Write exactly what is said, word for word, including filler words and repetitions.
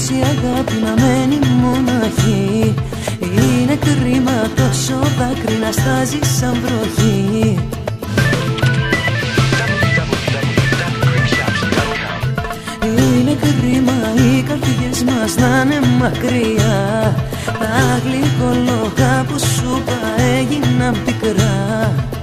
η αγάπη να μένει μοναχή. Είναι κρίμα τόσο δάκρυ να στάζει σαν βροχή. Είναι κρίμα οι καρδιές μας να είναι μακριά. Τα γλυκόλογα που σου είπα έγιναν πικρά.